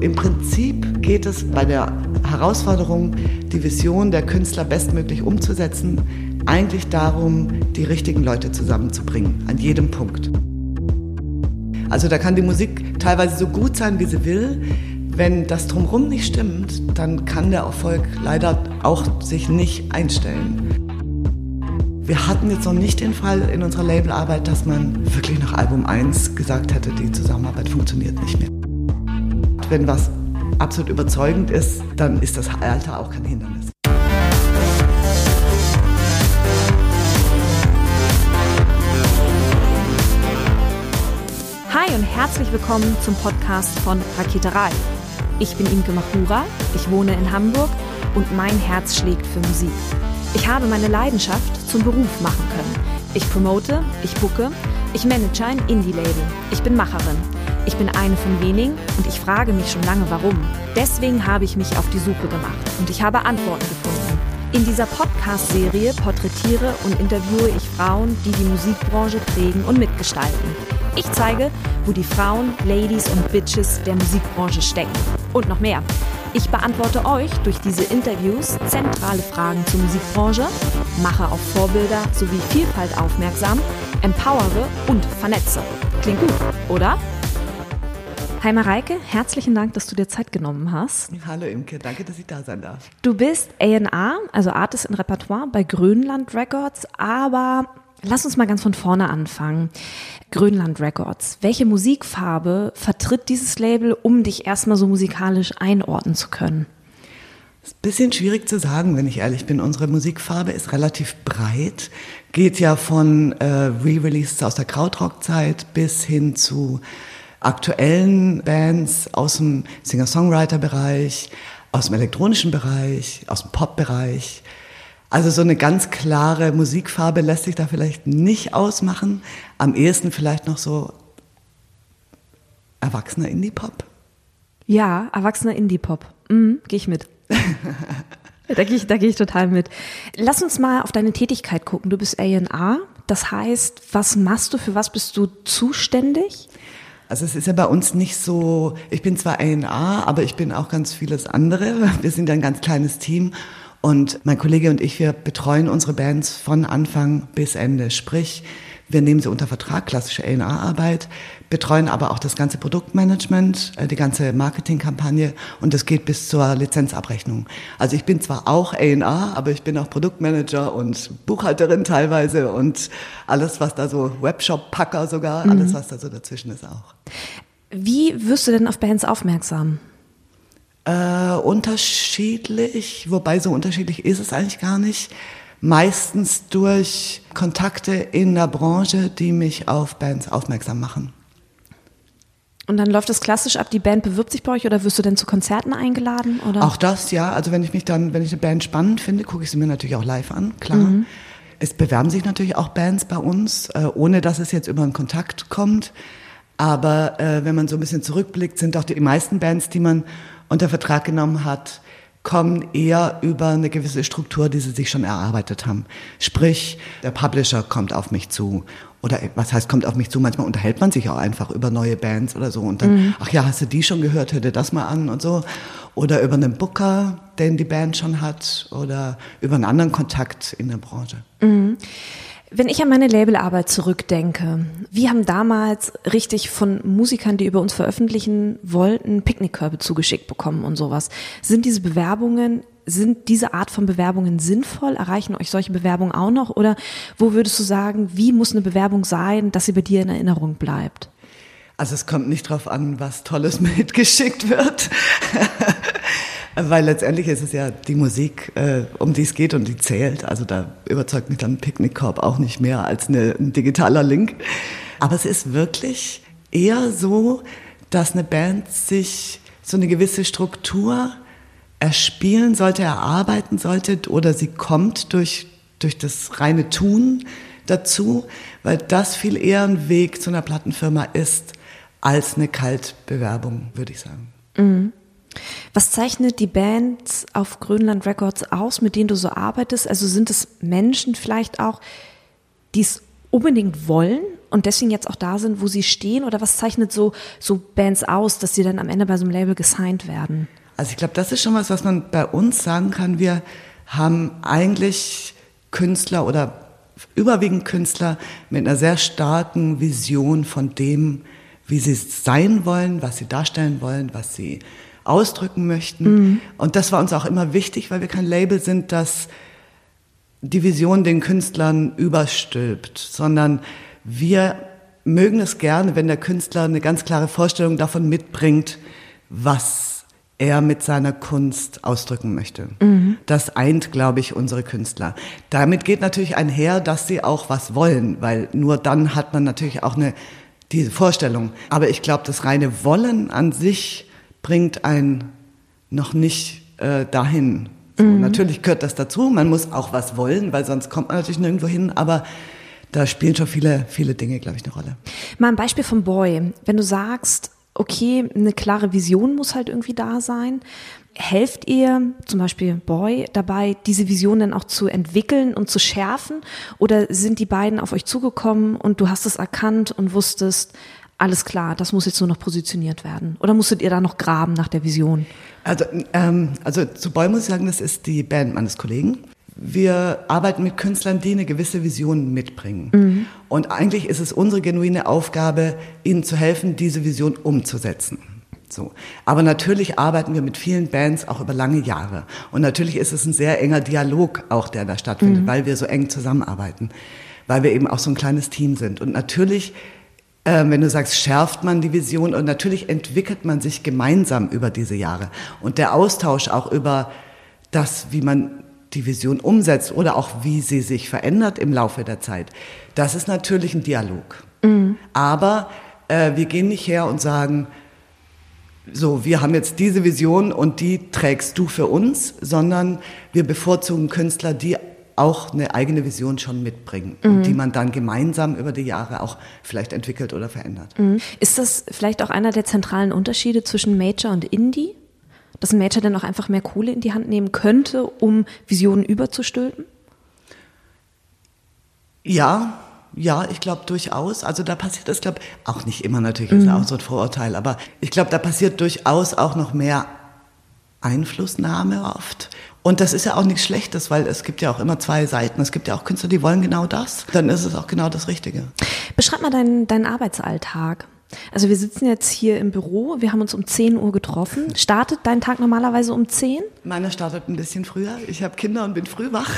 im Prinzip geht es bei der Herausforderung, die Vision der Künstler bestmöglich umzusetzen, eigentlich darum, die richtigen Leute zusammenzubringen, an jedem Punkt. Also da kann die Musik teilweise so gut sein, wie sie will. Wenn das Drumherum nicht stimmt, dann kann der Erfolg leider auch sich nicht einstellen. Wir hatten jetzt noch nicht den Fall in unserer Labelarbeit, dass man wirklich nach Album 1 gesagt hätte, die Zusammenarbeit funktioniert nicht mehr. Wenn was absolut überzeugend ist, dann ist das Alter auch kein Hindernis. Hi und herzlich willkommen zum Podcast von Raketerei. Ich bin Imke Machura, ich wohne in Hamburg und mein Herz schlägt für Musik. Ich habe meine Leidenschaft zum Beruf machen können. Ich promote, ich booke, ich manage ein Indie-Label. Ich bin Macherin. Ich bin eine von wenigen und ich frage mich schon lange, warum. Deswegen habe ich mich auf die Suche gemacht und ich habe Antworten gefunden. In dieser Podcast-Serie porträtiere und interviewe ich Frauen, die die Musikbranche prägen und mitgestalten. Ich zeige, wo die Frauen, Ladies und Bitches der Musikbranche stecken. Und noch mehr. Ich beantworte euch durch diese Interviews zentrale Fragen zur Musikbranche, mache auf Vorbilder sowie Vielfalt aufmerksam, empowere und vernetze. Klingt gut, oder? Hi Mareike, herzlichen Dank, dass du dir Zeit genommen hast. Hallo Imke, danke, dass ich da sein darf. Du bist A&R, also Artist in Repertoire bei Grönland Records, aber lass uns mal ganz von vorne anfangen. Grönland Records, welche Musikfarbe vertritt dieses Label, um dich erstmal so musikalisch einordnen zu können? Das ist ein bisschen schwierig zu sagen, wenn ich ehrlich bin. Unsere Musikfarbe ist relativ breit, geht ja von Re-Releases aus der Krautrock-Zeit bis hin zu aktuellen Bands aus dem Singer-Songwriter-Bereich, aus dem elektronischen Bereich, aus dem Pop-Bereich. Also so eine ganz klare Musikfarbe lässt sich da vielleicht nicht ausmachen. Am ehesten vielleicht noch so erwachsener Indie-Pop. Ja, erwachsener Indie-Pop. Gehe ich mit. Da gehe ich total mit. Lass uns mal auf deine Tätigkeit gucken. Du bist A&R. Das heißt, was machst du, für was bist du zuständig? Also es ist ja bei uns nicht so, ich bin zwar A&R, aber ich bin auch ganz vieles andere. Wir sind ja ein ganz kleines Team. Und mein Kollege und ich, wir betreuen unsere Bands von Anfang bis Ende. Sprich, wir nehmen sie unter Vertrag, klassische A&R-Arbeit, betreuen aber auch das ganze Produktmanagement, die ganze Marketingkampagne und das geht bis zur Lizenzabrechnung. Also ich bin zwar auch A&R, aber ich bin auch Produktmanager und Buchhalterin teilweise und alles, was da so, Webshop-Packer sogar, alles, was da so dazwischen ist auch. Wie wirst du denn auf Bands aufmerksam? Unterschiedlich, wobei so unterschiedlich ist es eigentlich gar nicht. Meistens durch Kontakte in der Branche, die mich auf Bands aufmerksam machen. Und dann läuft das klassisch ab, die Band bewirbt sich bei euch oder wirst du denn zu Konzerten eingeladen? Oder? Auch das, ja. Also wenn ich eine Band spannend finde, gucke ich sie mir natürlich auch live an, klar. Mhm. Es bewerben sich natürlich auch Bands bei uns, ohne dass es jetzt über einen Kontakt kommt. Aber wenn man so ein bisschen zurückblickt, sind doch die meisten Bands, die man unter Vertrag genommen hat, kommen eher über eine gewisse Struktur, die sie sich schon erarbeitet haben. Sprich, der Publisher kommt auf mich zu. Oder was heißt, kommt auf mich zu? Manchmal unterhält man sich auch einfach über neue Bands oder so. Und dann, ach ja, hast du die schon gehört? Hör dir das mal an und so. Oder über einen Booker, den die Band schon hat. Oder über einen anderen Kontakt in der Branche. Mhm. Wenn ich an meine Labelarbeit zurückdenke, wir haben damals richtig von Musikern, die über uns veröffentlichen wollten, Picknickkörbe zugeschickt bekommen und sowas. Sind diese Art von Bewerbungen sinnvoll? Erreichen euch solche Bewerbungen auch noch? Oder wo würdest du sagen, wie muss eine Bewerbung sein, dass sie bei dir in Erinnerung bleibt? Also es kommt nicht drauf an, was Tolles mitgeschickt wird. Weil letztendlich ist es ja die Musik, um die es geht und die zählt. Also da überzeugt mich dann ein Picknickkorb auch nicht mehr als ein digitaler Link. Aber es ist wirklich eher so, dass eine Band sich so eine gewisse Struktur erspielen sollte, erarbeiten sollte oder sie kommt durch das reine Tun dazu, weil das viel eher ein Weg zu einer Plattenfirma ist als eine Kaltbewerbung, würde ich sagen. Mhm. Was zeichnet die Bands auf Grönland Records aus, mit denen du so arbeitest? Also sind es Menschen vielleicht auch, die es unbedingt wollen und deswegen jetzt auch da sind, wo sie stehen? Oder was zeichnet so Bands aus, dass sie dann am Ende bei so einem Label gesigned werden? Also ich glaube, das ist schon was man bei uns sagen kann. Wir haben eigentlich Künstler oder überwiegend Künstler mit einer sehr starken Vision von dem, wie sie sein wollen, was sie darstellen wollen, was sie ausdrücken möchten. Und das war uns auch immer wichtig, weil wir kein Label sind, das die Vision den Künstlern überstülpt, sondern wir mögen es gerne, wenn der Künstler eine ganz klare Vorstellung davon mitbringt, was er mit seiner Kunst ausdrücken möchte. Das eint, glaube ich, unsere Künstler. Damit geht natürlich einher, dass sie auch was wollen, weil nur dann hat man natürlich auch diese Vorstellung. Aber ich glaube, das reine Wollen an sich bringt einen noch nicht dahin. So, natürlich gehört das dazu, man muss auch was wollen, weil sonst kommt man natürlich nirgendwo hin, aber da spielen schon viele, viele Dinge, glaube ich, eine Rolle. Mal ein Beispiel von Boy. Wenn du sagst, okay, eine klare Vision muss halt irgendwie da sein, helft ihr zum Beispiel Boy dabei, diese Vision dann auch zu entwickeln und zu schärfen? Oder sind die beiden auf euch zugekommen und du hast es erkannt und wusstest, alles klar, das muss jetzt nur noch positioniert werden? Oder musstet ihr da noch graben nach der Vision? Also zu Boy muss ich sagen, das ist die Band meines Kollegen. Wir arbeiten mit Künstlern, die eine gewisse Vision mitbringen. Und eigentlich ist es unsere genuine Aufgabe, ihnen zu helfen, diese Vision umzusetzen. So. Aber natürlich arbeiten wir mit vielen Bands auch über lange Jahre. Und natürlich ist es ein sehr enger Dialog auch, der da stattfindet, weil wir so eng zusammenarbeiten, weil wir eben auch so ein kleines Team sind. Und natürlich, wenn du sagst, schärft man die Vision und natürlich entwickelt man sich gemeinsam über diese Jahre. Und der Austausch auch über das, wie man die Vision umsetzt oder auch wie sie sich verändert im Laufe der Zeit, das ist natürlich ein Dialog. Aber wir gehen nicht her und sagen, so, wir haben jetzt diese Vision und die trägst du für uns, sondern wir bevorzugen Künstler, die auch eine eigene Vision schon mitbringen und die man dann gemeinsam über die Jahre auch vielleicht entwickelt oder verändert. Ist das vielleicht auch einer der zentralen Unterschiede zwischen Major und Indie? Dass ein Major dann auch einfach mehr Kohle in die Hand nehmen könnte, um Visionen überzustülpen? Ja, ich glaube durchaus. Also da passiert das, glaube ich, auch nicht immer natürlich, ist auch so ein Vorurteil, aber ich glaube, da passiert durchaus auch noch mehr Einflussnahme oft. Und das ist ja auch nichts Schlechtes, weil es gibt ja auch immer zwei Seiten. Es gibt ja auch Künstler, die wollen genau das. Dann ist es auch genau das Richtige. Beschreib mal deinen Arbeitsalltag. Also wir sitzen jetzt hier im Büro, wir haben uns um 10 Uhr getroffen. Startet dein Tag normalerweise um 10? Meiner startet ein bisschen früher. Ich habe Kinder und bin früh wach.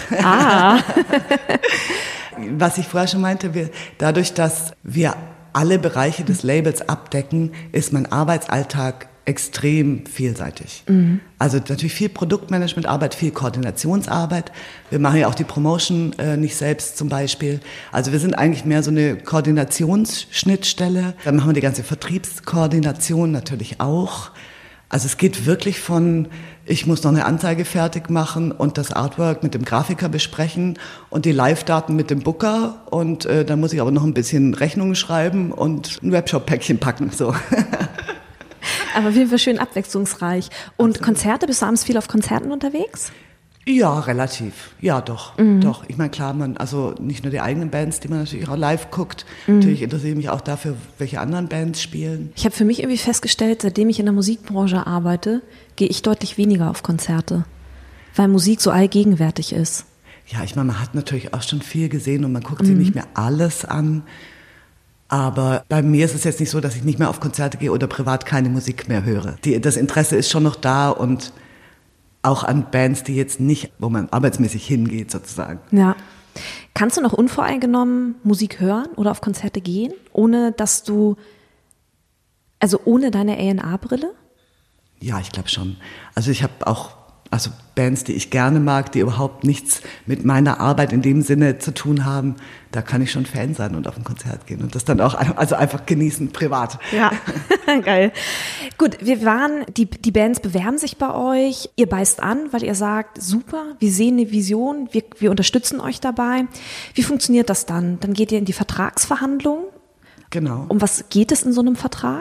Was ich vorher schon meinte, dadurch, dass wir alle Bereiche des Labels abdecken, ist mein Arbeitsalltag extrem vielseitig. Also natürlich viel Produktmanagementarbeit, viel Koordinationsarbeit. Wir machen ja auch die Promotion nicht selbst zum Beispiel. Also wir sind eigentlich mehr so eine Koordinationsschnittstelle. Dann machen wir die ganze Vertriebskoordination natürlich auch. Also es geht wirklich von, ich muss noch eine Anzeige fertig machen und das Artwork mit dem Grafiker besprechen und die Live-Daten mit dem Booker und dann muss ich aber noch ein bisschen Rechnungen schreiben und ein Webshop-Päckchen packen, so. Aber auf jeden Fall schön abwechslungsreich. Und absolut. Konzerte, bist du abends viel auf Konzerten unterwegs? Ja, relativ. Ja, doch. Doch. Ich meine, klar, also nicht nur die eigenen Bands, die man natürlich auch live guckt. Natürlich interessiere ich mich auch dafür, welche anderen Bands spielen. Ich habe für mich irgendwie festgestellt, seitdem ich in der Musikbranche arbeite, gehe ich deutlich weniger auf Konzerte, weil Musik so allgegenwärtig ist. Ja, ich meine, man hat natürlich auch schon viel gesehen und man guckt sich nicht mehr alles an. Aber bei mir ist es jetzt nicht so, dass ich nicht mehr auf Konzerte gehe oder privat keine Musik mehr höre. Das Interesse ist schon noch da und auch an Bands, die jetzt nicht, wo man arbeitsmäßig hingeht sozusagen. Ja. Kannst du noch unvoreingenommen Musik hören oder auf Konzerte gehen, ohne deine A&R-Brille? Ja, ich glaube schon. Also ich habe auch Bands, die ich gerne mag, die überhaupt nichts mit meiner Arbeit in dem Sinne zu tun haben, da kann ich schon Fan sein und auf ein Konzert gehen und das dann auch einfach genießen, privat. Ja, geil. Gut, die Bands bewerben sich bei euch, ihr beißt an, weil ihr sagt, super, wir sehen eine Vision, wir unterstützen euch dabei. Wie funktioniert das dann? Dann geht ihr in die Vertragsverhandlungen? Genau. Um was geht es in so einem Vertrag?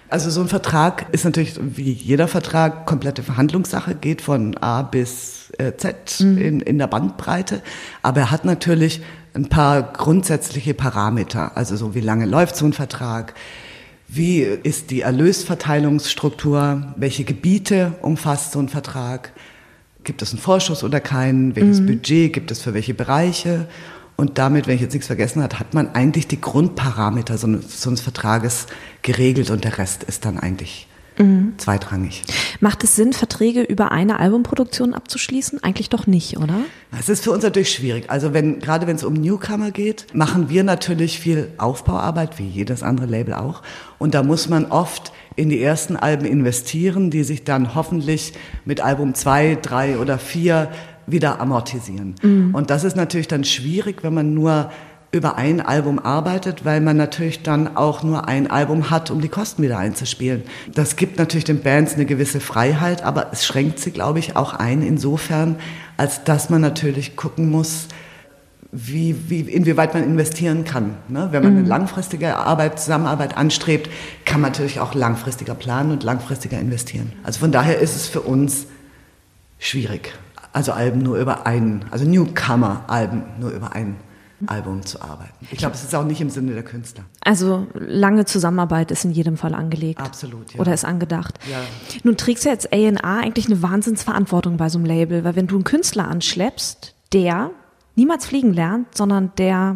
Also so ein Vertrag ist natürlich wie jeder Vertrag komplette Verhandlungssache, geht von A bis Z in der Bandbreite. Aber er hat natürlich ein paar grundsätzliche Parameter. Also so wie lange läuft so ein Vertrag, wie ist die Erlösverteilungsstruktur, welche Gebiete umfasst so ein Vertrag, gibt es einen Vorschuss oder keinen, welches Budget gibt es für welche Bereiche. Und damit, wenn ich jetzt nichts vergessen habe, hat man eigentlich die Grundparameter so eines Vertrages geregelt und der Rest ist dann eigentlich zweitrangig. Macht es Sinn, Verträge über eine Albumproduktion abzuschließen? Eigentlich doch nicht, oder? Es ist für uns natürlich schwierig. Also gerade wenn es um Newcomer geht, machen wir natürlich viel Aufbauarbeit, wie jedes andere Label auch. Und da muss man oft in die ersten Alben investieren, die sich dann hoffentlich mit Album 2, 3 oder 4 wieder amortisieren. Und das ist natürlich dann schwierig, wenn man nur über ein Album arbeitet, weil man natürlich dann auch nur ein Album hat, um die Kosten wieder einzuspielen. Das gibt natürlich den Bands eine gewisse Freiheit, aber es schränkt sie, glaube ich, auch ein insofern, als dass man natürlich gucken muss, inwieweit man investieren kann. Ne? Wenn man eine langfristige Zusammenarbeit anstrebt, kann man natürlich auch langfristiger planen und langfristiger investieren. Also von daher ist es für uns schwierig, also Newcomer-Alben nur über ein Album zu arbeiten. Ich glaube, es ist auch nicht im Sinne der Künstler. Also lange Zusammenarbeit ist in jedem Fall angelegt. Absolut, ja. Oder ist angedacht. Ja. Nun trägst du jetzt A&R eigentlich eine Wahnsinnsverantwortung bei so einem Label, weil wenn du einen Künstler anschleppst, der niemals fliegen lernt, sondern der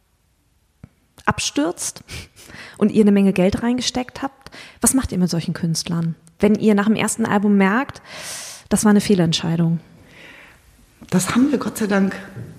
abstürzt und ihr eine Menge Geld reingesteckt habt, was macht ihr mit solchen Künstlern? Wenn ihr nach dem ersten Album merkt, das war eine Fehlentscheidung. Das haben wir Gott sei Dank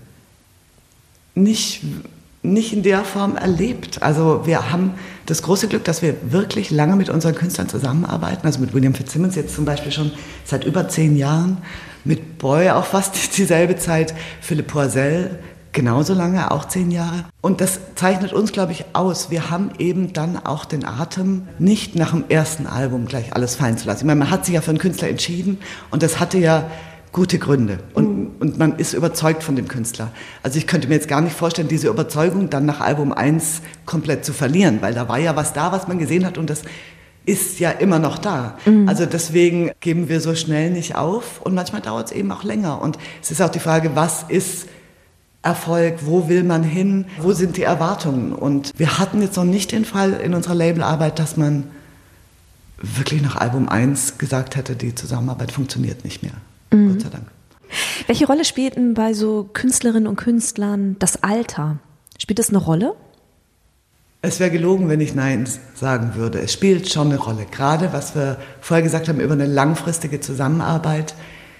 nicht in der Form erlebt. Also wir haben das große Glück, dass wir wirklich lange mit unseren Künstlern zusammenarbeiten. Also mit William Fitzsimmons jetzt zum Beispiel schon seit über 10 Jahren. Mit Boy auch fast dieselbe Zeit. Philipp Poisel genauso lange, auch 10 Jahre. Und das zeichnet uns, glaube ich, aus. Wir haben eben dann auch den Atem, nicht nach dem ersten Album gleich alles fallen zu lassen. Ich meine, man hat sich ja für einen Künstler entschieden und das hatte ja gute Gründe und man ist überzeugt von dem Künstler. Also ich könnte mir jetzt gar nicht vorstellen, diese Überzeugung dann nach Album 1 komplett zu verlieren, weil da war ja was da, was man gesehen hat und das ist ja immer noch da. Also deswegen geben wir so schnell nicht auf und manchmal dauert es eben auch länger. Und es ist auch die Frage, was ist Erfolg, wo will man hin, wo sind die Erwartungen? Und wir hatten jetzt noch nicht den Fall in unserer Labelarbeit, dass man wirklich nach Album 1 gesagt hätte, die Zusammenarbeit funktioniert nicht mehr. Gott sei Dank. Welche Rolle spielt denn bei so Künstlerinnen und Künstlern das Alter? Spielt das eine Rolle? Es wäre gelogen, wenn ich Nein sagen würde. Es spielt schon eine Rolle. Gerade, was wir vorher gesagt haben, über eine langfristige Zusammenarbeit.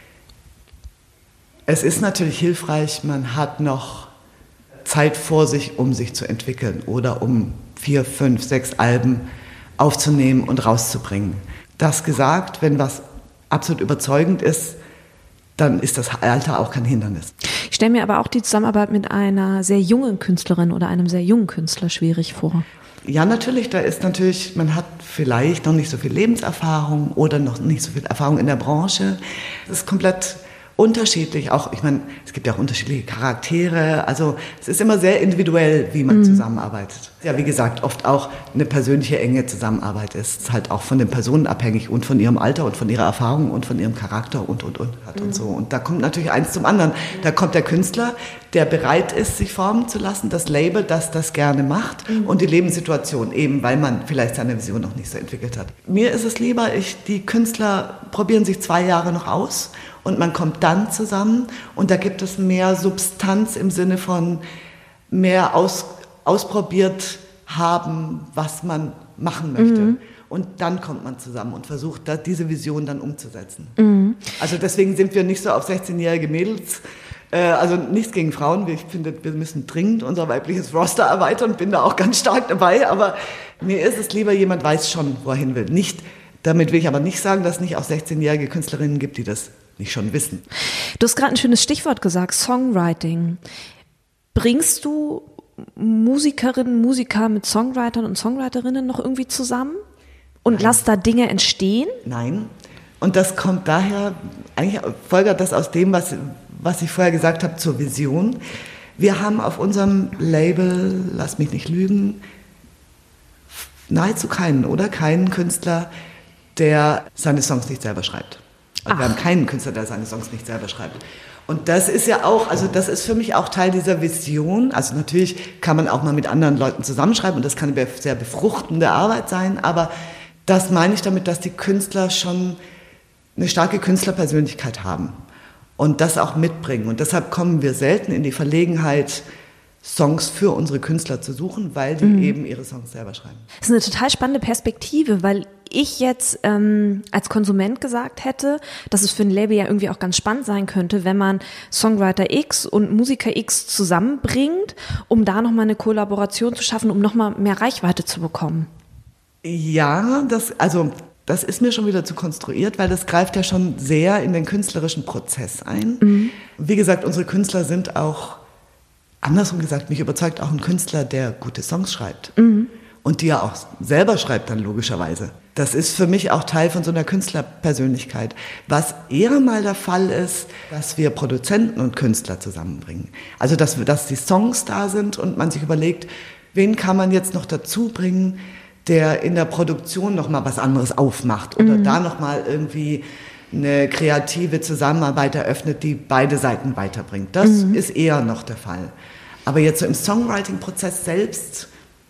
Es ist natürlich hilfreich, man hat noch Zeit vor sich, um sich zu entwickeln oder um 4, 5, 6 Alben aufzunehmen und rauszubringen. Das gesagt, wenn was absolut überzeugend ist, dann ist das Alter auch kein Hindernis. Ich stelle mir aber auch die Zusammenarbeit mit einer sehr jungen Künstlerin oder einem sehr jungen Künstler schwierig vor. Ja, natürlich, man hat vielleicht noch nicht so viel Lebenserfahrung oder noch nicht so viel Erfahrung in der Branche. Das ist komplett unterschiedlich. Auch, ich meine, es gibt ja auch unterschiedliche Charaktere. Also es ist immer sehr individuell, wie man zusammenarbeitet. Ja, wie gesagt, oft auch eine persönliche enge Zusammenarbeit ist halt auch von den Personen abhängig und von ihrem Alter und von ihrer Erfahrung und von ihrem Charakter und hat und so. Und da kommt natürlich eins zum anderen. Da kommt der Künstler, der bereit ist, sich formen zu lassen, das Label, das das gerne macht und die Lebenssituation eben, weil man vielleicht seine Vision noch nicht so entwickelt hat. Mir ist es lieber, die Künstler probieren sich 2 Jahre noch aus und man kommt dann zusammen und da gibt es mehr Substanz im Sinne von mehr ausprobiert haben, was man machen möchte. Und dann kommt man zusammen und versucht, diese Vision dann umzusetzen. Also deswegen sind wir nicht so auf 16-jährige Mädels, also nichts gegen Frauen. Ich finde, wir müssen dringend unser weibliches Roster erweitern, bin da auch ganz stark dabei, aber mir ist es lieber, jemand weiß schon, wo er hin will. Damit will ich aber nicht sagen, dass es nicht auch 16-jährige Künstlerinnen gibt, die das nicht schon wissen. Du hast gerade ein schönes Stichwort gesagt, Songwriting. Bringst du Musikerinnen, Musiker mit Songwritern und Songwriterinnen noch irgendwie zusammen und lass da Dinge entstehen? Nein. Und das kommt daher, eigentlich folgert das aus dem, was ich vorher gesagt habe, zur Vision. Wir haben auf unserem Label, lass mich nicht lügen, nahezu keinen, oder? Keinen Künstler, der seine Songs nicht selber schreibt. Also wir haben keinen Künstler, der seine Songs nicht selber schreibt. Und das ist ja auch, also das ist für mich auch Teil dieser Vision. Also natürlich kann man auch mal mit anderen Leuten zusammenschreiben und das kann eine sehr befruchtende Arbeit sein, aber das meine ich damit, dass die Künstler schon eine starke Künstlerpersönlichkeit haben und das auch mitbringen. Und deshalb kommen wir selten in die Verlegenheit, Songs für unsere Künstler zu suchen, weil die eben ihre Songs selber schreiben. Das ist eine total spannende Perspektive, weil ich jetzt als Konsument gesagt hätte, dass es für ein Label ja irgendwie auch ganz spannend sein könnte, wenn man Songwriter X und Musiker X zusammenbringt, um da nochmal eine Kollaboration zu schaffen, um nochmal mehr Reichweite zu bekommen. Ja, das ist mir schon wieder zu konstruiert, weil das greift ja schon sehr in den künstlerischen Prozess ein. Wie gesagt, unsere Künstler sind auch, andersrum gesagt, mich überzeugt auch ein Künstler, der gute Songs schreibt. Und die er auch selber schreibt dann logischerweise. Das ist für mich auch Teil von so einer Künstlerpersönlichkeit. Was eher mal der Fall ist, dass wir Produzenten und Künstler zusammenbringen. Also dass die Songs da sind und man sich überlegt, wen kann man jetzt noch dazu bringen, der in der Produktion noch mal was anderes aufmacht oder da noch mal irgendwie eine kreative Zusammenarbeit eröffnet, die beide Seiten weiterbringt. Das ist eher noch der Fall. Aber jetzt so im Songwriting-Prozess selbst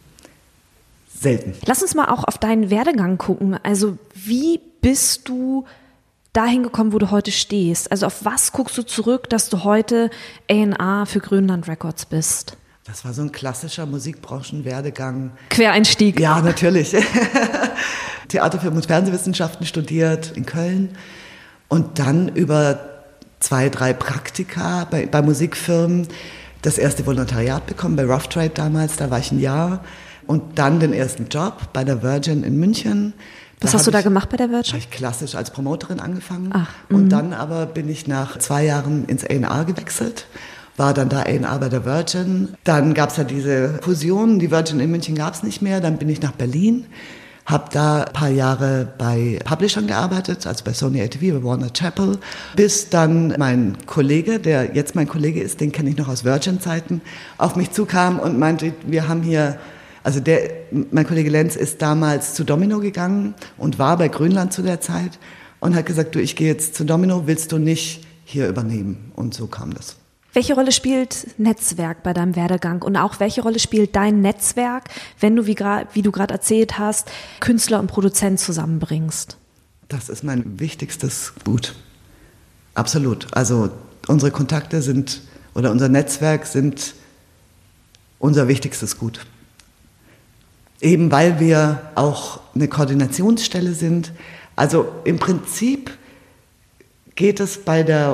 selten. Lass uns mal auch auf deinen Werdegang gucken. Also wie bist du dahin gekommen, wo du heute stehst? Also auf was guckst du zurück, dass du heute A&R für Grönland Records bist? Das war so ein klassischer Musikbranchenwerdegang. Quereinstieg. Ja, natürlich. Theater, Film und Fernsehwissenschaften studiert in Köln und dann über 2, 3 Praktika bei Musikfirmen das erste Volontariat bekommen, bei Rough Trade damals, da war ich ein Jahr. Und dann den ersten Job bei der Virgin in München. Was hast du da gemacht bei der Virgin? Da habe ich klassisch als Promoterin angefangen. Ach, und dann aber bin ich nach 2 Jahren ins A&R gewechselt, war dann da A&R bei der Virgin. Dann gab es ja diese Fusion, die Virgin in München gab es nicht mehr. Dann bin ich nach Berlin, habe da ein paar Jahre bei Publishern gearbeitet, also bei Sony ATV, bei Warner Chappell, bis dann mein Kollege, der jetzt mein Kollege ist, den kenne ich noch aus Virgin-Zeiten, auf mich zukam und meinte, wir haben hier... Also mein Kollege Lenz ist damals zu Domino gegangen und war bei Grönland zu der Zeit und hat gesagt, du, ich gehe jetzt zu Domino, willst du nicht hier übernehmen? Und so kam das. Welche Rolle spielt Netzwerk bei deinem Werdegang und auch welche Rolle spielt dein Netzwerk, wenn du, wie du gerade erzählt hast, Künstler und Produzent zusammenbringst? Das ist mein wichtigstes Gut. Absolut. Also unsere Kontakte unser Netzwerk sind unser wichtigstes Gut. Eben weil wir auch eine Koordinationsstelle sind. Also im Prinzip geht es bei der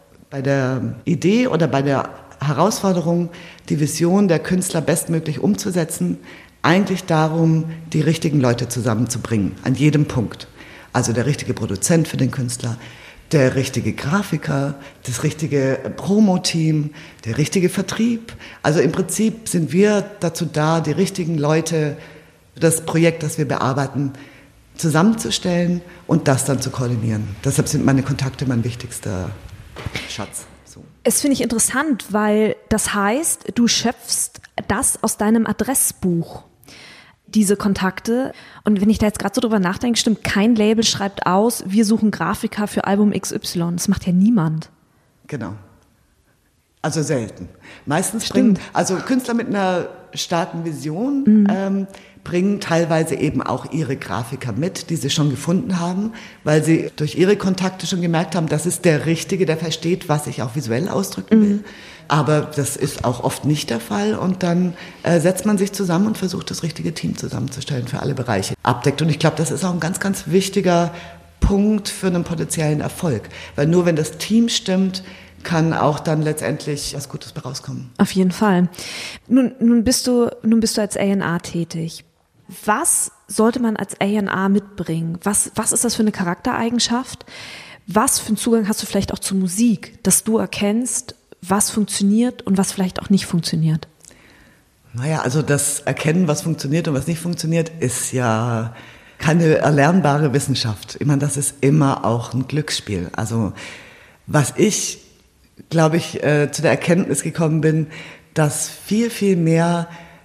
Idee oder bei der Herausforderung, die Vision der Künstler bestmöglich umzusetzen, eigentlich darum, die richtigen Leute zusammenzubringen, an jedem Punkt. Also der richtige Produzent für den Künstler, der richtige Grafiker, das richtige Promo-Team, der richtige Vertrieb. Also im Prinzip sind wir dazu da, die richtigen Leute, das Projekt, das wir bearbeiten, zusammenzustellen und das dann zu koordinieren. Deshalb sind meine Kontakte mein wichtigster Schatz. So. Es finde ich interessant, weil das heißt, du schöpfst das aus deinem Adressbuch, diese Kontakte. Und wenn ich da jetzt gerade so drüber nachdenke, stimmt, kein Label schreibt aus, wir suchen Grafiker für Album XY. Das macht ja niemand. Genau. Also selten. Meistens bringen Künstler mit einer starken Vision bringen teilweise eben auch ihre Grafiker mit, die sie schon gefunden haben, weil sie durch ihre Kontakte schon gemerkt haben, das ist der Richtige, der versteht, was ich auch visuell ausdrücken will. Aber das ist auch oft nicht der Fall und dann setzt man sich zusammen und versucht, das richtige Team zusammenzustellen für alle Bereiche. Abdeckt und ich glaube, das ist auch ein ganz, ganz wichtiger Punkt für einen potenziellen Erfolg, weil nur wenn das Team stimmt, kann auch dann letztendlich was Gutes bei rauskommen. Auf jeden Fall. Nun bist du als A&R tätig. Was sollte man als A&R mitbringen? Was ist das für eine Charaktereigenschaft? Was für einen Zugang hast du vielleicht auch zur Musik, dass du erkennst, was funktioniert und was vielleicht auch nicht funktioniert? Naja, also das Erkennen, was funktioniert und was nicht funktioniert, ist ja keine erlernbare Wissenschaft. Ich meine, das ist immer auch ein Glücksspiel. Also was ich, glaube ich, zu der Erkenntnis gekommen bin, dass viel, viel mehr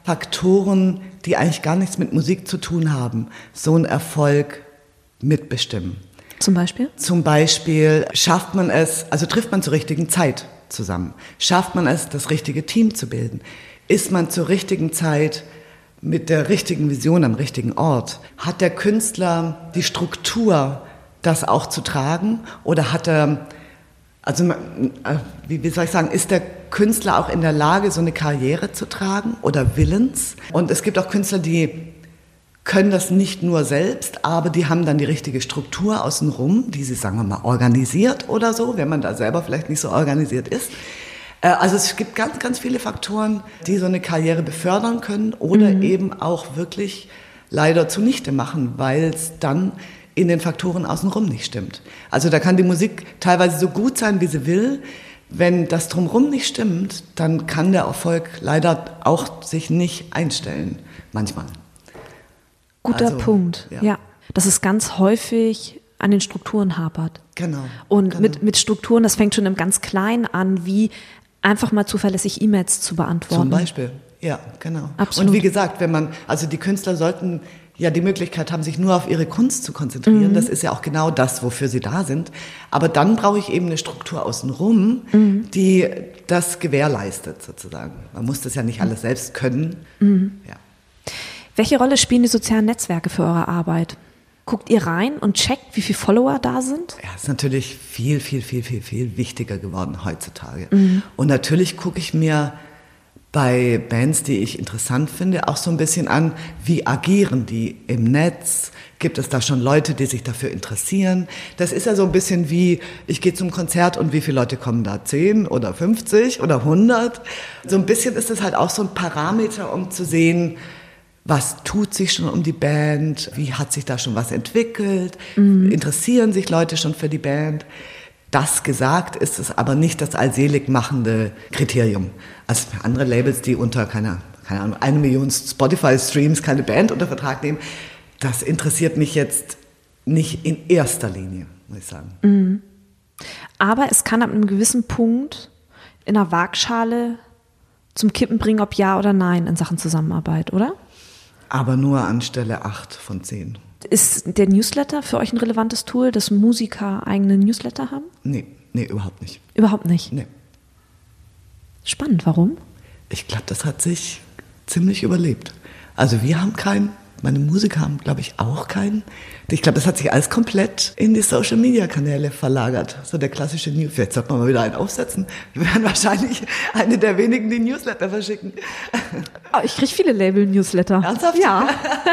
Faktoren, die eigentlich gar nichts mit Musik zu tun haben, so einen Erfolg mitbestimmen. Zum Beispiel? Zum Beispiel schafft man es, also trifft man zur richtigen Zeit zusammen. Schafft man es, das richtige Team zu bilden? Ist man zur richtigen Zeit mit der richtigen Vision am richtigen Ort? Hat der Künstler die Struktur, das auch zu tragen? Oder hat er, also wie soll ich sagen, ist der Künstler auch in der Lage, so eine Karriere zu tragen oder willens? Und es gibt auch Künstler, die können das nicht nur selbst, aber die haben dann die richtige Struktur außenrum, die sie, sagen wir mal, organisiert oder so, wenn man da selber vielleicht nicht so organisiert ist. Also es gibt ganz, ganz viele Faktoren, die so eine Karriere befördern können oder eben auch wirklich leider zunichte machen, weil es dann in den Faktoren außenrum nicht stimmt. Also da kann die Musik teilweise so gut sein, wie sie will. Wenn das Drumherum nicht stimmt, dann kann der Erfolg leider auch sich nicht einstellen, manchmal. Guter Punkt, ja. Dass es ganz häufig an den Strukturen hapert. Genau. Und mit Strukturen, das fängt schon im ganz Kleinen an, wie einfach mal zuverlässig E-Mails zu beantworten. Zum Beispiel, ja, genau. Absolut. Und wie gesagt, also die Künstler sollten ja die Möglichkeit haben, sich nur auf ihre Kunst zu konzentrieren. Das ist ja auch genau das, wofür sie da sind. Aber dann brauche ich eben eine Struktur außenrum, die das gewährleistet sozusagen. Man muss das ja nicht alles selbst können. Ja. Welche Rolle spielen die sozialen Netzwerke für eure Arbeit? Guckt ihr rein und checkt, wie viele Follower da sind? Ja, ist natürlich viel, viel, viel, viel, viel wichtiger geworden heutzutage. Und natürlich gucke ich mir bei Bands, die ich interessant finde, auch so ein bisschen an, wie agieren die im Netz? Gibt es da schon Leute, die sich dafür interessieren? Das ist ja so ein bisschen wie, ich gehe zum Konzert und wie viele Leute kommen da? 10 oder 50 oder 100? So ein bisschen ist es halt auch so ein Parameter, um zu sehen, was tut sich schon um die Band? Wie hat sich da schon was entwickelt? Interessieren sich Leute schon für die Band? Das gesagt ist es aber nicht das allselig machende Kriterium. Also andere Labels, die unter, keine Ahnung, 1 Million Spotify-Streams keine Band unter Vertrag nehmen, das interessiert mich jetzt nicht in erster Linie, muss ich sagen. Aber es kann ab einem gewissen Punkt in einer Waagschale zum Kippen bringen, ob ja oder nein in Sachen Zusammenarbeit, oder? Aber nur an Stelle 8 von 10. Ist der Newsletter für euch ein relevantes Tool, dass Musiker eigene Newsletter haben? Nee, überhaupt nicht. Überhaupt nicht? Nee. Spannend, warum? Ich glaube, das hat sich ziemlich überlebt. Also wir haben keinen, meine Musiker haben, glaube ich, auch keinen. Ich glaube, das hat sich alles komplett in die Social-Media-Kanäle verlagert. So der klassische News. Jetzt sollte man mal wieder einen aufsetzen. Wir werden wahrscheinlich eine der wenigen, die Newsletter verschicken. Oh, ich kriege viele Label-Newsletter. Ernsthaft? Ja.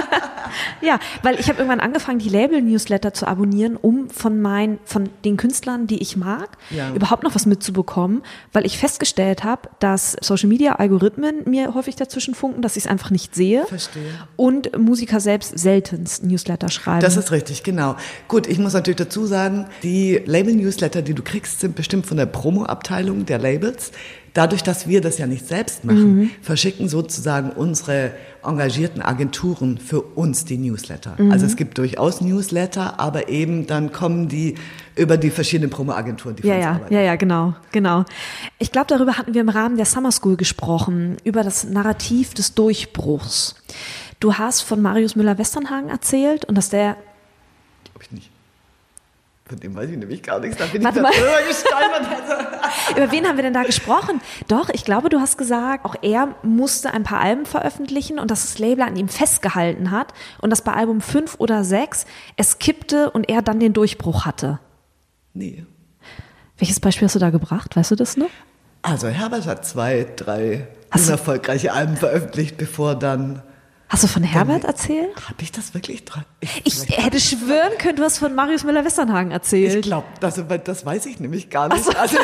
Ja, weil ich habe irgendwann angefangen, die Label-Newsletter zu abonnieren, um von den Künstlern, die ich mag, überhaupt noch was mitzubekommen, weil ich festgestellt habe, dass Social-Media-Algorithmen mir häufig dazwischen funken, dass ich es einfach nicht sehe. Verstehe. Und Musiker selbst seltenst Newsletter schreiben. Das ist richtig, genau. Gut, ich muss natürlich dazu sagen, die Label-Newsletter, die du kriegst, sind bestimmt von der Promo-Abteilung der Labels. Dadurch, dass wir das ja nicht selbst machen, verschicken sozusagen unsere engagierten Agenturen für uns die Newsletter. Also es gibt durchaus Newsletter, aber eben dann kommen die über die verschiedenen Promo-Agenturen, die für uns arbeiten. Ja, genau. Ich glaube, darüber hatten wir im Rahmen der Summer School gesprochen, über das Narrativ des Durchbruchs. Du hast von Marius Müller-Westernhagen erzählt und dass der... Glaube ich nicht. Von dem weiß ich nämlich gar nichts. Da bin ich darüber gestolpert. Über wen haben wir denn da gesprochen? Doch, ich glaube, du hast gesagt, auch er musste ein paar Alben veröffentlichen und dass das Label an ihm festgehalten hat und dass bei Album 5 oder 6 es kippte und er dann den Durchbruch hatte. Nee. Welches Beispiel hast du da gebracht? Weißt du das noch? Also Herbert hat 2, 3 unerfolgreiche Alben veröffentlicht, bevor dann... Hast du von Herbert erzählt? Habe ich das wirklich dran? Ich hätte schwören können, du hast von Marius Müller-Westernhagen erzählt. Ich glaube, das weiß ich nämlich gar nicht. Also,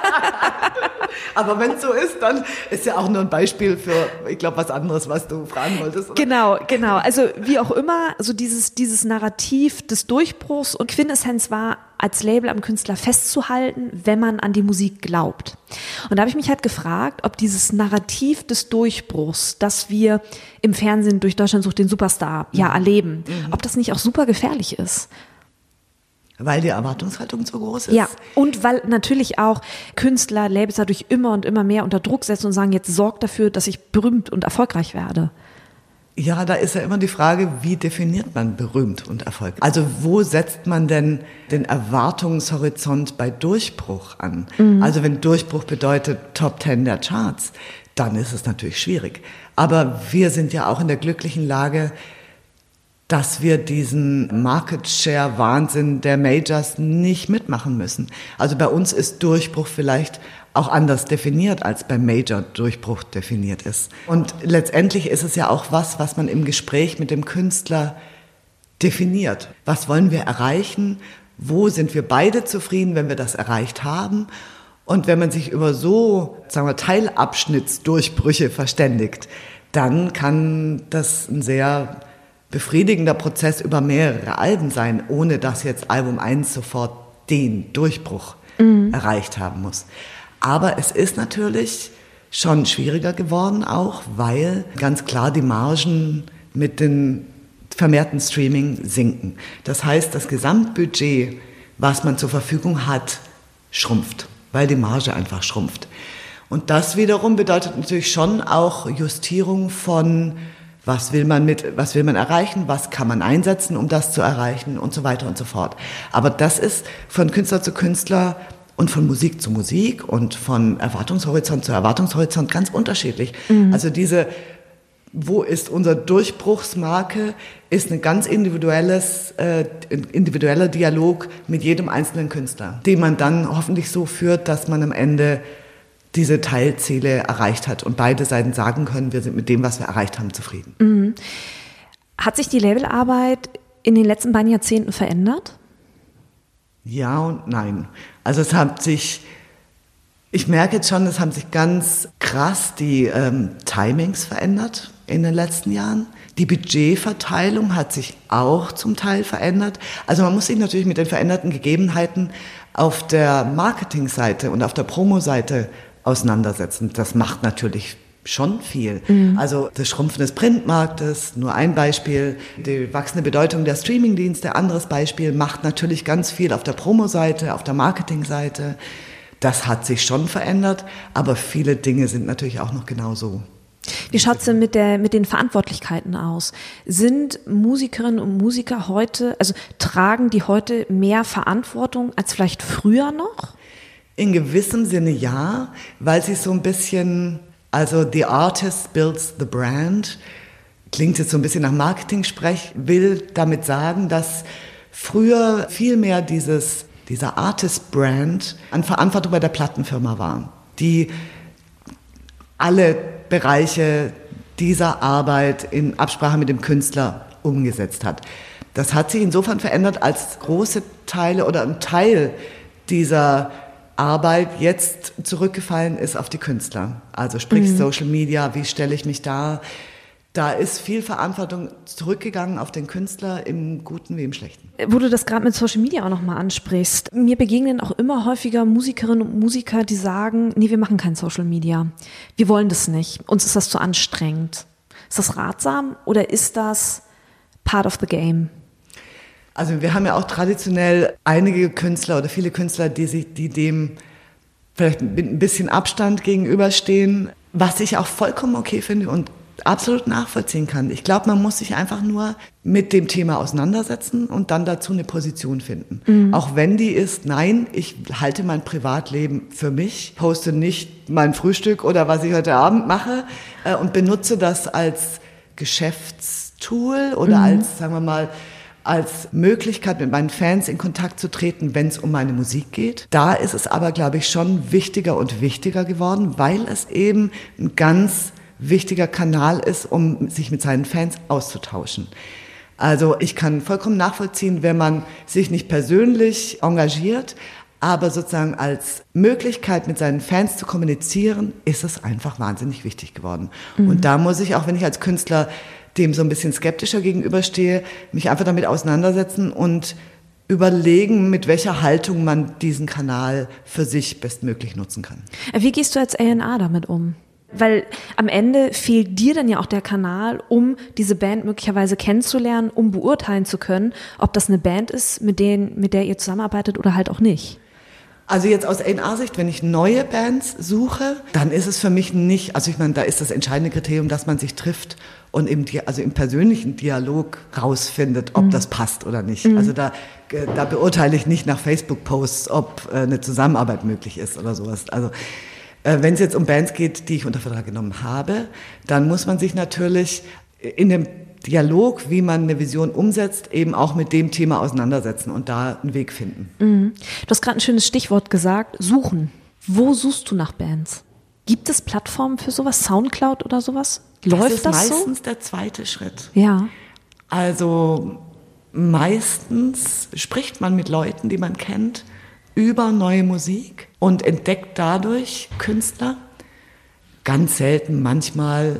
aber wenn es so ist, dann ist ja auch nur ein Beispiel für, ich glaube, was anderes, was du fragen wolltest. Oder? Genau. Also wie auch immer, so dieses Narrativ des Durchbruchs und Quintessenz war, als Label am Künstler festzuhalten, wenn man an die Musik glaubt. Und da habe ich mich halt gefragt, ob dieses Narrativ des Durchbruchs, das wir im Fernsehen durch Deutschland sucht den Superstar erleben, ob das nicht auch super gefährlich ist. Weil die Erwartungshaltung so groß ist? Ja, und weil natürlich auch Künstler, Labels dadurch immer und immer mehr unter Druck setzen und sagen, jetzt sorgt dafür, dass ich berühmt und erfolgreich werde. Ja, da ist ja immer die Frage, wie definiert man berühmt und erfolgreich? Also wo setzt man denn den Erwartungshorizont bei Durchbruch an? Also wenn Durchbruch bedeutet Top 10 der Charts, dann ist es natürlich schwierig. Aber wir sind ja auch in der glücklichen Lage, dass wir diesen Market Share Wahnsinn der Majors nicht mitmachen müssen. Also bei uns ist Durchbruch vielleicht auch anders definiert, als beim Major Durchbruch definiert ist. Und letztendlich ist es ja auch was man im Gespräch mit dem Künstler definiert. Was wollen wir erreichen? Wo sind wir beide zufrieden, wenn wir das erreicht haben? Und wenn man sich über so, sagen wir, Teilabschnittsdurchbrüche verständigt, dann kann das ein sehr befriedigender Prozess über mehrere Alben sein, ohne dass jetzt Album 1 sofort den Durchbruch erreicht haben muss. Aber es ist natürlich schon schwieriger geworden auch, weil ganz klar die Margen mit den vermehrten Streaming sinken. Das heißt, das Gesamtbudget, was man zur Verfügung hat, schrumpft, weil die Marge einfach schrumpft. Und das wiederum bedeutet natürlich schon auch Justierung von was will man erreichen, was kann man einsetzen, um das zu erreichen und so weiter und so fort. Aber das ist von Künstler zu Künstler und von Musik zu Musik und von Erwartungshorizont zu Erwartungshorizont ganz unterschiedlich. Also wo ist unsere Durchbruchsmarke, ist ein ganz individueller Dialog mit jedem einzelnen Künstler, den man dann hoffentlich so führt, dass man am Ende diese Teilziele erreicht hat und beide Seiten sagen können, wir sind mit dem, was wir erreicht haben, zufrieden. Hat sich die Labelarbeit in den letzten beiden Jahrzehnten verändert? Ja und nein. Also ich merke jetzt schon, es haben sich ganz krass die Timings verändert in den letzten Jahren. Die Budgetverteilung hat sich auch zum Teil verändert. Also man muss sich natürlich mit den veränderten Gegebenheiten auf der Marketingseite und auf der Promo-Seite auseinandersetzen. Das macht natürlich schon viel. Also das Schrumpfen des Printmarktes, nur ein Beispiel, die wachsende Bedeutung der Streamingdienste, anderes Beispiel, macht natürlich ganz viel auf der Promo-Seite, auf der Marketing-Seite. Das hat sich schon verändert, aber viele Dinge sind natürlich auch noch genauso. Wie schaut es denn mit den Verantwortlichkeiten aus? Sind Musikerinnen und Musiker heute, also tragen die heute mehr Verantwortung als vielleicht früher noch? In gewissem Sinne ja, weil sie so ein bisschen, also the artist builds the brand, klingt jetzt so ein bisschen nach Marketing-Sprech, will damit sagen, dass früher viel mehr dieser Artist-Brand an Verantwortung bei der Plattenfirma war, die alle Bereiche dieser Arbeit in Absprache mit dem Künstler umgesetzt hat. Das hat sich insofern verändert, als große Teile oder ein Teil dieser Arbeit jetzt zurückgefallen ist auf die Künstler. Also sprich Social Media, wie stelle ich mich dar? Da ist viel Verantwortung zurückgegangen auf den Künstler, im Guten wie im Schlechten. Wo du das gerade mit Social Media auch nochmal ansprichst. Mir begegnen auch immer häufiger Musikerinnen und Musiker, die sagen, nee, wir machen kein Social Media. Wir wollen das nicht. Uns ist das zu anstrengend. Ist das ratsam oder ist das part of the game? Also wir haben ja auch traditionell einige Künstler oder viele Künstler, die dem vielleicht mit ein bisschen Abstand gegenüberstehen, was ich auch vollkommen okay finde und absolut nachvollziehen kann. Ich glaube, man muss sich einfach nur mit dem Thema auseinandersetzen und dann dazu eine Position finden. Auch wenn die ist, nein, ich halte mein Privatleben für mich, poste nicht mein Frühstück oder was ich heute Abend mache und benutze das als Geschäftstool oder als, sagen wir mal, als Möglichkeit, mit meinen Fans in Kontakt zu treten, wenn es um meine Musik geht. Da ist es aber, glaube ich, schon wichtiger und wichtiger geworden, weil es eben ein ganz wichtiger Kanal ist, um sich mit seinen Fans auszutauschen. Also ich kann vollkommen nachvollziehen, wenn man sich nicht persönlich engagiert, aber sozusagen als Möglichkeit, mit seinen Fans zu kommunizieren, ist es einfach wahnsinnig wichtig geworden. Und da muss ich, auch wenn ich als Künstler dem so ein bisschen skeptischer gegenüberstehe, mich einfach damit auseinandersetzen und überlegen, mit welcher Haltung man diesen Kanal für sich bestmöglich nutzen kann. Wie gehst du als A&R damit um? Weil am Ende fehlt dir dann ja auch der Kanal, um diese Band möglicherweise kennenzulernen, um beurteilen zu können, ob das eine Band ist, mit der ihr zusammenarbeitet oder halt auch nicht. Also jetzt aus A&R-Sicht, wenn ich neue Bands suche, dann ist es für mich nicht, also ich meine, da ist das entscheidende Kriterium, dass man sich trifft und im persönlichen Dialog rausfindet, ob das passt oder nicht. Also da beurteile ich nicht nach Facebook-Posts, ob eine Zusammenarbeit möglich ist oder sowas. Also wenn es jetzt um Bands geht, die ich unter Vertrag genommen habe, dann muss man sich natürlich in dem Dialog, wie man eine Vision umsetzt, eben auch mit dem Thema auseinandersetzen und da einen Weg finden. Du hast gerade ein schönes Stichwort gesagt, suchen. Wo suchst du nach Bands? Gibt es Plattformen für sowas? Soundcloud oder sowas? Läuft das so? Das ist meistens der zweite Schritt. Ja. Also meistens spricht man mit Leuten, die man kennt, über neue Musik und entdeckt dadurch Künstler. Ganz selten manchmal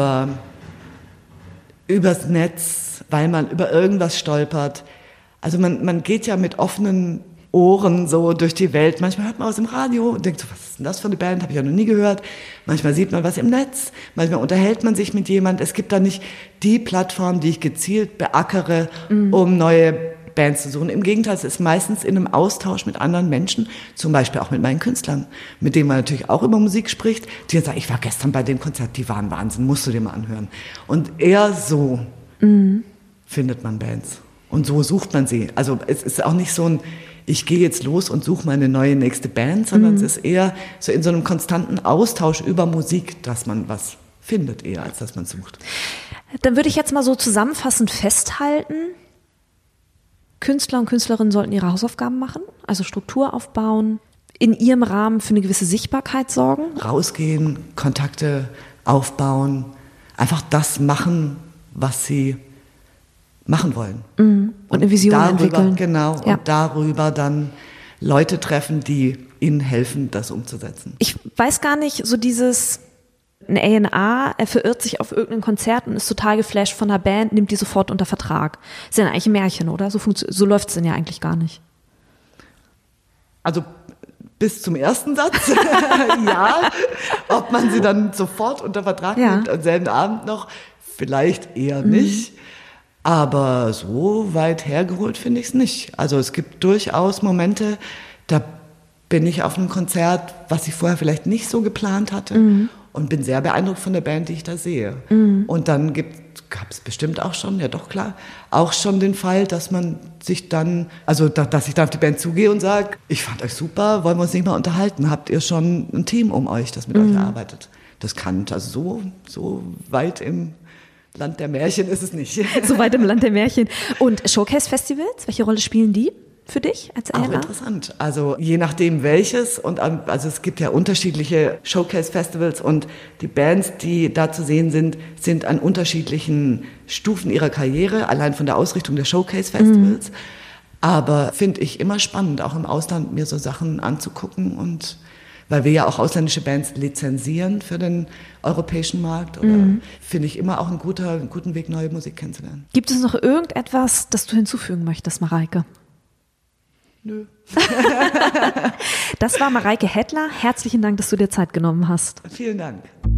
übers Netz, weil man über irgendwas stolpert. Also man geht ja mit offenen Ohren so durch die Welt. Manchmal hört man was im Radio und denkt so, was ist denn das für eine Band? Habe ich ja noch nie gehört. Manchmal sieht man was im Netz. Manchmal unterhält man sich mit jemand. Es gibt da nicht die Plattform, die ich gezielt beackere, um neue Bands zu suchen. Im Gegenteil, es ist meistens in einem Austausch mit anderen Menschen, zum Beispiel auch mit meinen Künstlern, mit denen man natürlich auch über Musik spricht, die dann sagen, ich war gestern bei dem Konzert, die waren Wahnsinn, musst du dir mal anhören. Und eher so findet man Bands. Und so sucht man sie. Also es ist auch nicht so ein, ich gehe jetzt los und suche meine neue nächste Band, sondern es ist eher so in so einem konstanten Austausch über Musik, dass man was findet, eher als dass man sucht. Dann würde ich jetzt mal so zusammenfassend festhalten, Künstler und Künstlerinnen sollten ihre Hausaufgaben machen, also Struktur aufbauen, in ihrem Rahmen für eine gewisse Sichtbarkeit sorgen. Rausgehen, Kontakte aufbauen, einfach das machen, was sie machen wollen. Und eine Vision entwickeln. Genau, ja. Und darüber dann Leute treffen, die ihnen helfen, das umzusetzen. Ich weiß gar nicht, so dieses, ein A&R, er verirrt sich auf irgendein Konzert und ist total geflasht von der Band, nimmt die sofort unter Vertrag. Ist ja eigentlich ein Märchen, oder? So läuft es denn ja eigentlich gar nicht. Also bis zum ersten Satz, ja. Ob man sie dann sofort unter Vertrag nimmt, am selben Abend noch, vielleicht eher nicht. Aber so weit hergeholt finde ich es nicht. Also es gibt durchaus Momente, da bin ich auf einem Konzert, was ich vorher vielleicht nicht so geplant hatte und bin sehr beeindruckt von der Band, die ich da sehe. Und dann gab es bestimmt auch schon, ja doch klar, auch schon den Fall, dass man sich dann, also dass ich dann auf die Band zugehe und sage, ich fand euch super, wollen wir uns nicht mal unterhalten? Habt ihr schon ein Team um euch, das mit euch arbeitet? Das kann, also so weit im Land der Märchen ist es nicht. So weit im Land der Märchen. Und Showcase-Festivals, welche Rolle spielen die für dich als A&R? Auch interessant. Also je nachdem welches. Und also es gibt ja unterschiedliche Showcase-Festivals und die Bands, die da zu sehen sind an unterschiedlichen Stufen ihrer Karriere, allein von der Ausrichtung der Showcase-Festivals. Aber finde ich immer spannend, auch im Ausland mir so Sachen anzugucken und weil wir ja auch ausländische Bands lizenzieren für den europäischen Markt. Finde ich immer auch einen guten Weg, neue Musik kennenzulernen. Gibt es noch irgendetwas, das du hinzufügen möchtest, Mareike? Nö. Das war Mareike Hettler. Herzlichen Dank, dass du dir Zeit genommen hast. Vielen Dank.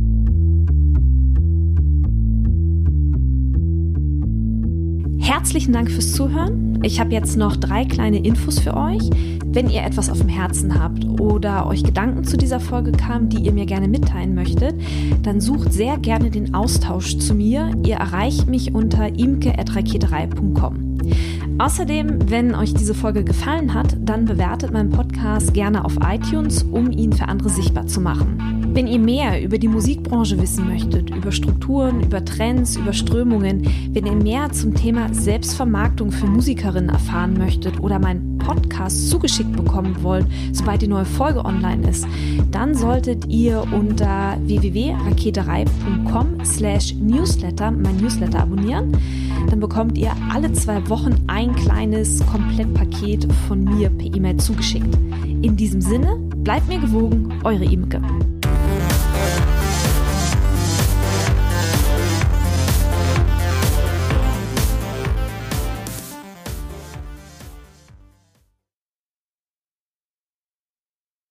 Herzlichen Dank fürs Zuhören. Ich habe jetzt noch 3 kleine Infos für euch. Wenn ihr etwas auf dem Herzen habt oder euch Gedanken zu dieser Folge kamen, die ihr mir gerne mitteilen möchtet, dann sucht sehr gerne den Austausch zu mir. Ihr erreicht mich unter imke@raketerei.com. Außerdem, wenn euch diese Folge gefallen hat, dann bewertet meinen Podcast gerne auf iTunes, um ihn für andere sichtbar zu machen. Wenn ihr mehr über die Musikbranche wissen möchtet, über Strukturen, über Trends, über Strömungen, wenn ihr mehr zum Thema Selbstvermarktung für Musikerinnen erfahren möchtet oder meinen Podcast zugeschickt bekommen wollt, sobald die neue Folge online ist, dann solltet ihr unter www.raketerei.com/newsletter mein Newsletter abonnieren. Dann bekommt ihr alle 2 Wochen ein kleines Komplettpaket von mir per E-Mail zugeschickt. In diesem Sinne, bleibt mir gewogen, eure Imke.